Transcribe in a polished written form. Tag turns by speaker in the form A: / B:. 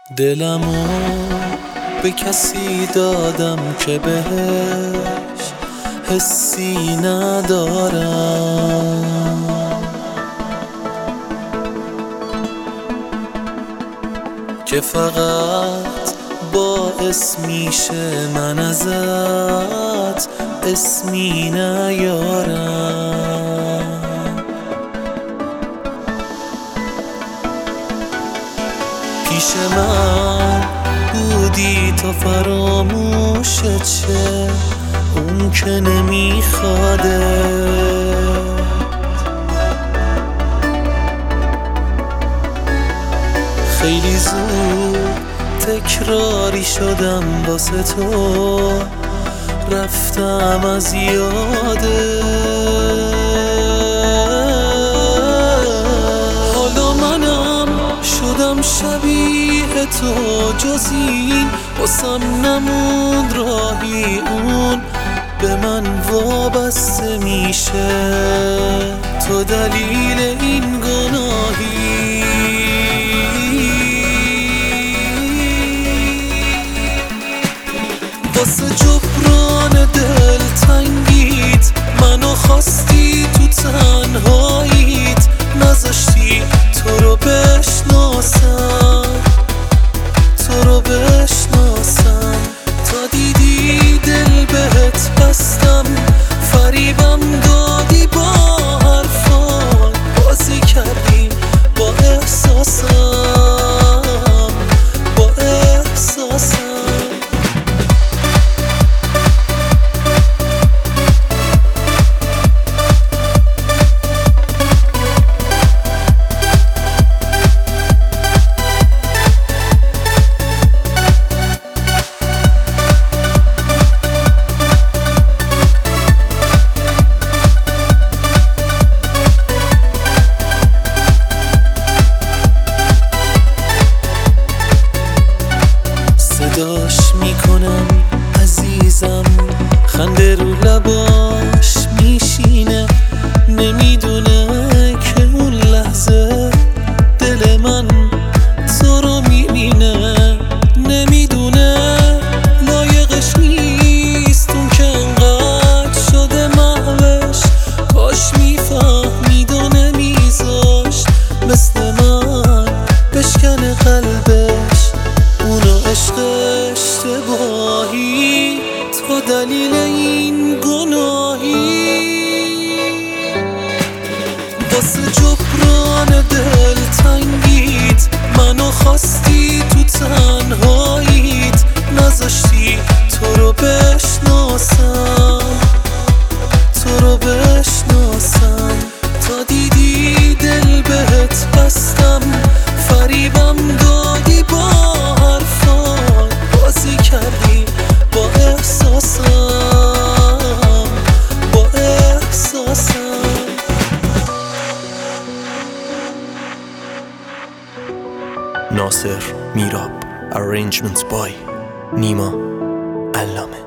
A: دلمو به کسی دادم که بهش حسی ندارم، که فقط باعث میشه من ازت اسمی نیارم. پیش من بودی تا فراموشت شه، اون که نمیخواده. خیلی زود تکراری شدم واسه تو، رفتم از یاده. حالا منم شدم شبیه تو، جز این واسم نموند راهی. اون به من وابسته میشه، تو دلیل این گناهی. واسه جبران دل تنگیت منو خواستی تو تنهاییت، نذاشتی تو رو بشناسم، تو رو بشناسم. تا دیدی دل بهت بستم، فریبم دادی با حرفات، بازی کردی با احساسم، با احساسم. صداش میکنم عزیزم، خنده رو لباش میشینه، نمیدونه که اون لحظه دل من تو رو میبینه. نمیدونه لایقش نیست اون که انقدر شده محوش، کاش میفهمید و نمیذاشت مثل من بشکنه قلبش اونو عشق اشتباهی. تو دلیل این گناهی. واسه جبران دل تنگیت منو خواستی تو تنهاییت، نذاشتی تو رو بشناسم، تو رو بشناسم. تا دیدی دل بهت بستم، فریبم دادی با حرفات، بازی کردی با احساسم، با احساسم. ناصر میراب، arrangements by نیما علامه.